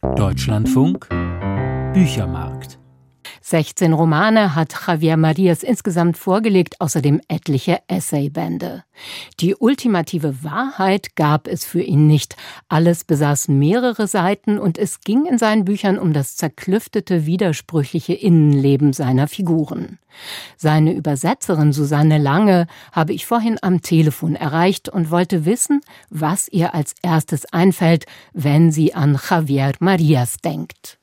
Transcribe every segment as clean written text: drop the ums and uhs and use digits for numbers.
Deutschlandfunk Büchermarkt. 16 Romane hat Javier Marías insgesamt vorgelegt, außerdem etliche Essaybände. Die ultimative Wahrheit gab es für ihn nicht. Alles besaß mehrere Seiten und es ging in seinen Büchern um das zerklüftete, widersprüchliche Innenleben seiner Figuren. Seine Übersetzerin Susanne Lange habe ich vorhin am Telefon erreicht und wollte wissen, was ihr als erstes einfällt, wenn sie an Javier Marías denkt.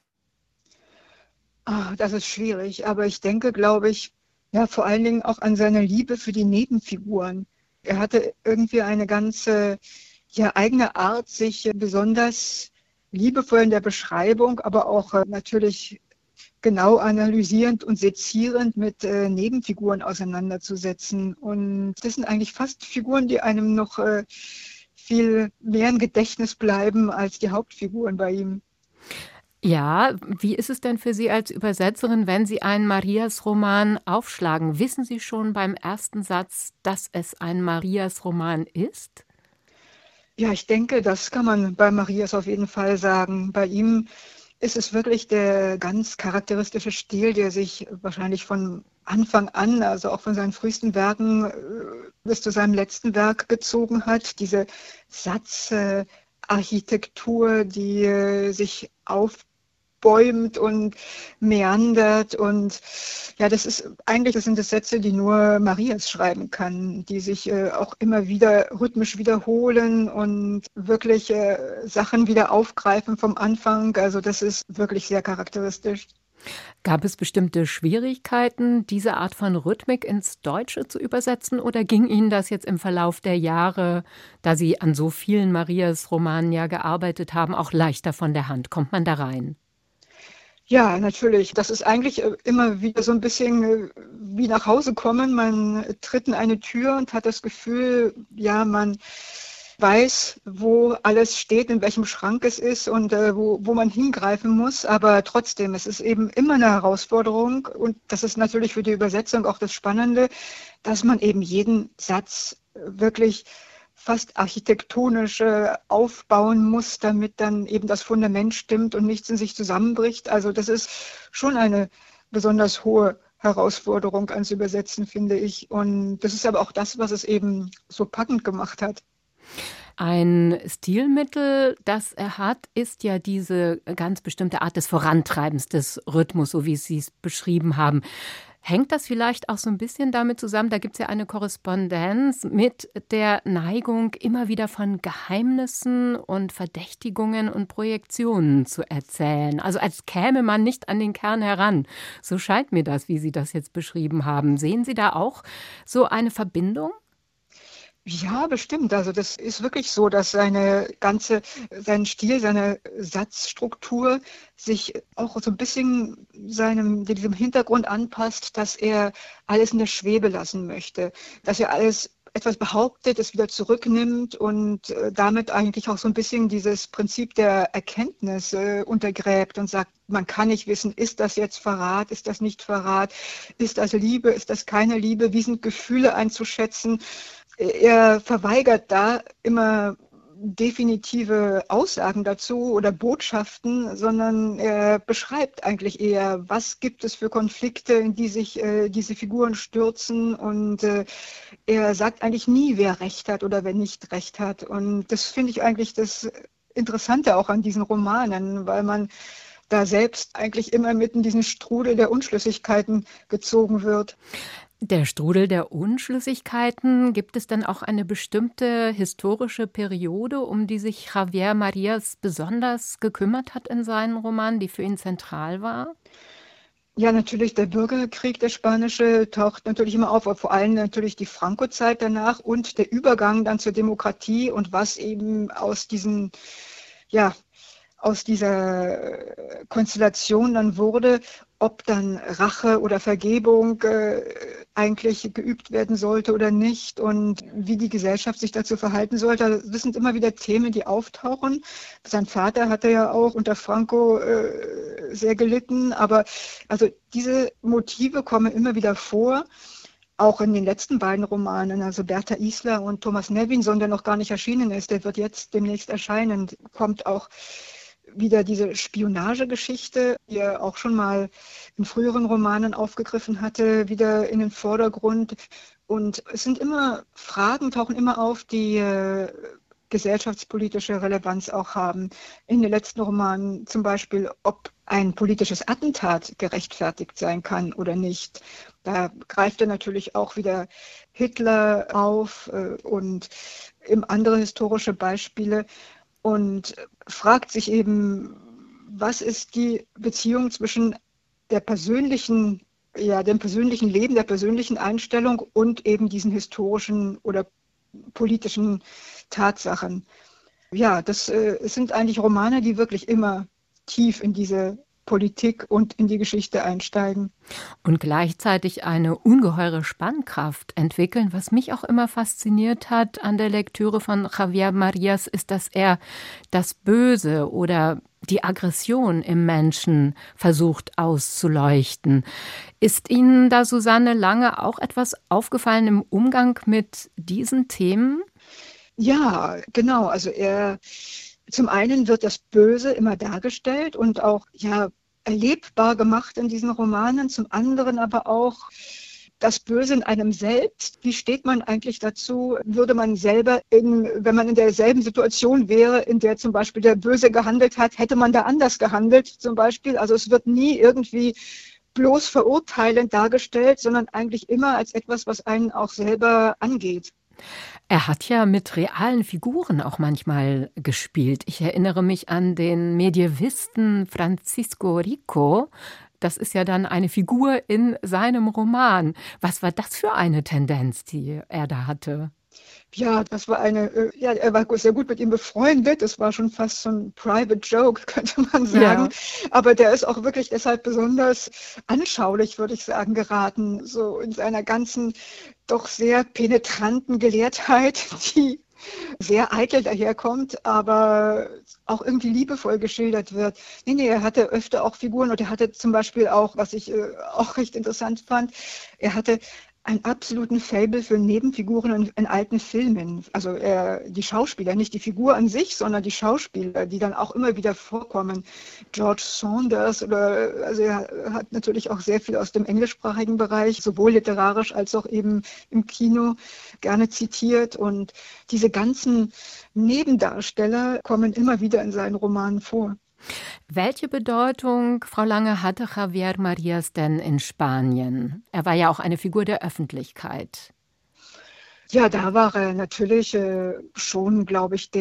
Das ist schwierig, aber ich denke, glaube ich, ja, vor allen Dingen auch an seine Liebe für die Nebenfiguren. Er hatte irgendwie eine ganze, ja, eigene Art, sich besonders liebevoll in der Beschreibung, aber auch natürlich genau analysierend und sezierend mit Nebenfiguren auseinanderzusetzen. Und das sind eigentlich fast Figuren, die einem noch viel mehr im Gedächtnis bleiben als die Hauptfiguren bei ihm. Ja, wie ist es denn für Sie als Übersetzerin, wenn Sie einen Marías-Roman aufschlagen? Wissen Sie schon beim ersten Satz, dass es ein Marías-Roman ist? Ja, ich denke, das kann man bei Marías auf jeden Fall sagen. Bei ihm ist es wirklich der ganz charakteristische Stil, der sich wahrscheinlich von Anfang an, also auch von seinen frühesten Werken bis zu seinem letzten Werk gezogen hat. Diese Satzarchitektur, die sich aufbäumt und meandert und ja, das sind das Sätze, die nur Marías schreiben kann, die sich auch immer wieder rhythmisch wiederholen und wirklich Sachen wieder aufgreifen vom Anfang. Also das ist wirklich sehr charakteristisch. Gab es bestimmte Schwierigkeiten, diese Art von Rhythmik ins Deutsche zu übersetzen, oder ging Ihnen das jetzt im Verlauf der Jahre, da Sie an so vielen Marías-Romanen ja gearbeitet haben, auch leichter von der Hand? Kommt man da rein? Ja, natürlich. Das ist eigentlich immer wieder so ein bisschen wie nach Hause kommen. Man tritt in eine Tür und hat das Gefühl, ja, man weiß, wo alles steht, in welchem Schrank es ist und wo man hingreifen muss. Aber trotzdem, es ist eben immer eine Herausforderung. Und das ist natürlich für die Übersetzung auch das Spannende, dass man eben jeden Satz wirklich fast architektonisch aufbauen muss, damit dann eben das Fundament stimmt und nichts in sich zusammenbricht. Also das ist schon eine besonders hohe Herausforderung ans Übersetzen, finde ich. Und das ist aber auch das, was es eben so packend gemacht hat. Ein Stilmittel, das er hat, ist ja diese ganz bestimmte Art des Vorantreibens des Rhythmus, so wie Sie es beschrieben haben. Hängt das vielleicht auch so ein bisschen damit zusammen, da gibt es ja eine Korrespondenz mit der Neigung, immer wieder von Geheimnissen und Verdächtigungen und Projektionen zu erzählen. Also als käme man nicht an den Kern heran. So scheint mir das, wie Sie das jetzt beschrieben haben. Sehen Sie da auch so eine Verbindung? Ja, bestimmt. Also das ist wirklich so, dass sein Stil, seine Satzstruktur sich auch so ein bisschen diesem Hintergrund anpasst, dass er alles in der Schwebe lassen möchte, dass er alles etwas behauptet, es wieder zurücknimmt und damit eigentlich auch so ein bisschen dieses Prinzip der Erkenntnis untergräbt und sagt, man kann nicht wissen, ist das jetzt Verrat, ist das nicht Verrat, ist das Liebe, ist das keine Liebe, wie sind Gefühle einzuschätzen. Er verweigert da immer definitive Aussagen dazu oder Botschaften, sondern er beschreibt eigentlich eher, was gibt es für Konflikte, in die sich diese Figuren stürzen, und er sagt eigentlich nie, wer Recht hat oder wer nicht Recht hat. Und das finde ich eigentlich das Interessante auch an diesen Romanen, weil man da selbst eigentlich immer mit in diesen Strudel der Unschlüssigkeiten gezogen wird. Der Strudel der Unschlüssigkeiten, gibt es denn auch eine bestimmte historische Periode, um die sich Javier Marías besonders gekümmert hat in seinen Romanen, die für ihn zentral war? Ja, natürlich der Bürgerkrieg, der spanische, taucht natürlich immer auf, aber vor allem natürlich die Franco-Zeit danach und der Übergang dann zur Demokratie und was eben aus dieser Konstellation dann wurde, ob dann Rache oder Vergebung eigentlich geübt werden sollte oder nicht und wie die Gesellschaft sich dazu verhalten sollte. Das sind immer wieder Themen, die auftauchen. Sein Vater hatte ja auch unter Franco sehr gelitten, aber also diese Motive kommen immer wieder vor. Auch in den letzten beiden Romanen, also Berta Isla und Thomas Nevinson, der noch gar nicht erschienen ist, der wird jetzt demnächst erscheinen, kommt auch wieder diese Spionagegeschichte, die er auch schon mal in früheren Romanen aufgegriffen hatte, wieder in den Vordergrund. Und es sind immer Fragen, tauchen immer auf, die gesellschaftspolitische Relevanz auch haben. In den letzten Romanen zum Beispiel, ob ein politisches Attentat gerechtfertigt sein kann oder nicht. Da greift er natürlich auch wieder Hitler auf und eben andere historische Beispiele und fragt sich eben, was ist die Beziehung zwischen der persönlichen, dem persönlichen Leben, der persönlichen Einstellung und eben diesen historischen oder politischen Tatsachen. Ja, das sind eigentlich Romane, die wirklich immer tief in diese Politik und in die Geschichte einsteigen. Und gleichzeitig eine ungeheure Spannkraft entwickeln. Was mich auch immer fasziniert hat an der Lektüre von Javier Marías, ist, dass er das Böse oder die Aggression im Menschen versucht auszuleuchten. Ist Ihnen da, Susanne Lange, auch etwas aufgefallen im Umgang mit diesen Themen? Ja, genau. Also zum einen wird das Böse immer dargestellt und auch erlebbar gemacht in diesen Romanen, zum anderen aber auch das Böse in einem selbst. Wie steht man eigentlich dazu? Würde man selber, wenn man in derselben Situation wäre, in der zum Beispiel der Böse gehandelt hat, hätte man da anders gehandelt zum Beispiel? Also es wird nie irgendwie bloß verurteilend dargestellt, sondern eigentlich immer als etwas, was einen auch selber angeht. Er hat ja mit realen Figuren auch manchmal gespielt. Ich erinnere mich an den Medievisten Francisco Rico. Das ist ja dann eine Figur in seinem Roman. Was war das für eine Tendenz, die er da hatte? Ja, das war er war sehr gut mit ihm befreundet. Das war schon fast so ein Private Joke, könnte man sagen. Ja. Aber der ist auch wirklich deshalb besonders anschaulich, würde ich sagen, geraten. So in seiner ganzen, doch sehr penetranten Gelehrtheit, die sehr eitel daherkommt, aber auch irgendwie liebevoll geschildert wird. Nee, er hatte öfter auch Figuren und er hatte zum Beispiel auch, was ich auch recht interessant fand, er hatte einen absoluten Faible für Nebenfiguren in alten Filmen. Also die Schauspieler, nicht die Figur an sich, sondern die Schauspieler, die dann auch immer wieder vorkommen. George Saunders, also er hat natürlich auch sehr viel aus dem englischsprachigen Bereich, sowohl literarisch als auch eben im Kino gerne zitiert. Und diese ganzen Nebendarsteller kommen immer wieder in seinen Romanen vor. Welche Bedeutung, Frau Lange, hatte Javier Marías denn in Spanien? Er war ja auch eine Figur der Öffentlichkeit. Ja, da war er natürlich schon, glaube ich,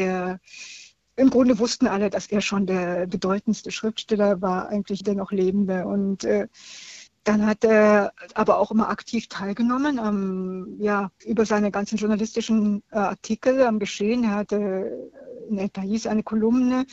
im Grunde wussten alle, dass er schon der bedeutendste Schriftsteller war, eigentlich der noch Lebende. Und dann hat er aber auch immer aktiv teilgenommen über seine ganzen journalistischen Artikel am Geschehen. Er hatte in El País eine Kolumne,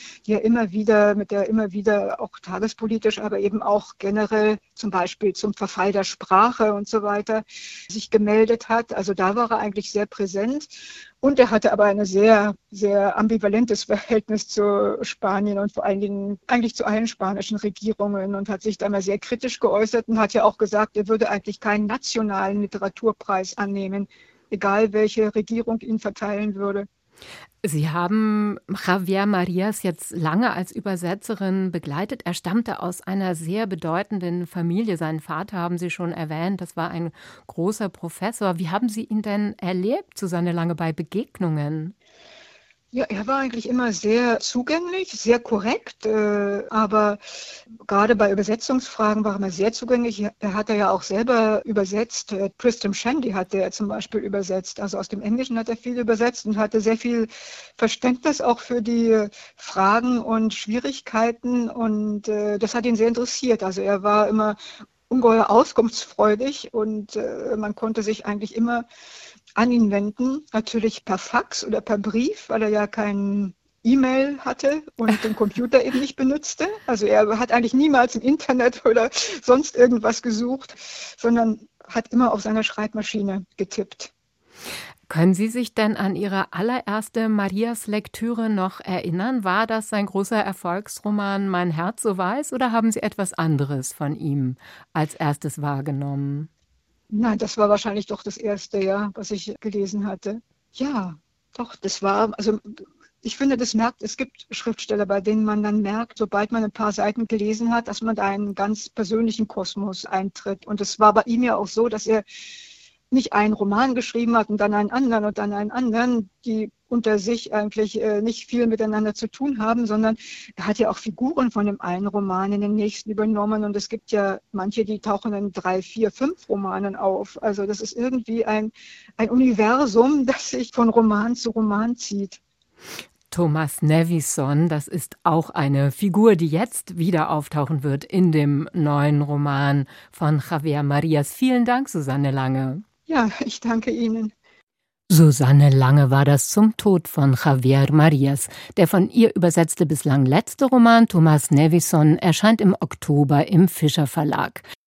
mit der er immer wieder auch tagespolitisch, aber eben auch generell zum Beispiel zum Verfall der Sprache und so weiter sich gemeldet hat. Also da war er eigentlich sehr präsent. Und er hatte aber ein sehr, sehr ambivalentes Verhältnis zu Spanien und vor allen Dingen eigentlich zu allen spanischen Regierungen und hat sich da mal sehr kritisch geäußert und hat ja auch gesagt, er würde eigentlich keinen nationalen Literaturpreis annehmen, egal welche Regierung ihn verteilen würde. Sie haben Javier Marías jetzt lange als Übersetzerin begleitet. Er stammte aus einer sehr bedeutenden Familie. Seinen Vater haben Sie schon erwähnt, das war ein großer Professor. Wie haben Sie ihn denn erlebt, Susanne Lange, bei Begegnungen? Ja, er war eigentlich immer sehr zugänglich, sehr korrekt, aber gerade bei Übersetzungsfragen war er immer sehr zugänglich. Er hat ja auch selber übersetzt. Tristram Shandy hat er zum Beispiel übersetzt. Also aus dem Englischen hat er viel übersetzt und hatte sehr viel Verständnis auch für die Fragen und Schwierigkeiten und das hat ihn sehr interessiert. Also er war immer ungeheuer auskunftsfreudig und man konnte sich eigentlich immer an ihn wenden, natürlich per Fax oder per Brief, weil er ja kein E-Mail hatte und den Computer eben nicht benutzte. Also er hat eigentlich niemals im Internet oder sonst irgendwas gesucht, sondern hat immer auf seiner Schreibmaschine getippt. Können Sie sich denn an Ihre allererste Marías-Lektüre noch erinnern? War das sein großer Erfolgsroman Mein Herz so weiß oder haben Sie etwas anderes von ihm als erstes wahrgenommen? Nein, das war wahrscheinlich doch das erste, ja, was ich gelesen hatte. Ja, doch, das war, also Ich finde, es gibt Schriftsteller, bei denen man dann merkt, sobald man ein paar Seiten gelesen hat, dass man da einen ganz persönlichen Kosmos eintritt. Und es war bei ihm ja auch so, dass er nicht einen Roman geschrieben hat und dann einen anderen und dann einen anderen, die unter sich eigentlich nicht viel miteinander zu tun haben, sondern er hat ja auch Figuren von dem einen Roman in den nächsten übernommen. Und es gibt ja manche, die tauchen in 3, 4, 5 Romanen auf. Also das ist irgendwie ein Universum, das sich von Roman zu Roman zieht. Thomas Nevinson, das ist auch eine Figur, die jetzt wieder auftauchen wird in dem neuen Roman von Javier Marías. Vielen Dank, Susanne Lange. Ja, ich danke Ihnen. Susanne Lange war das zum Tod von Javier Marías. Der von ihr übersetzte bislang letzte Roman Thomas Nevinson erscheint im Oktober im Fischer Verlag.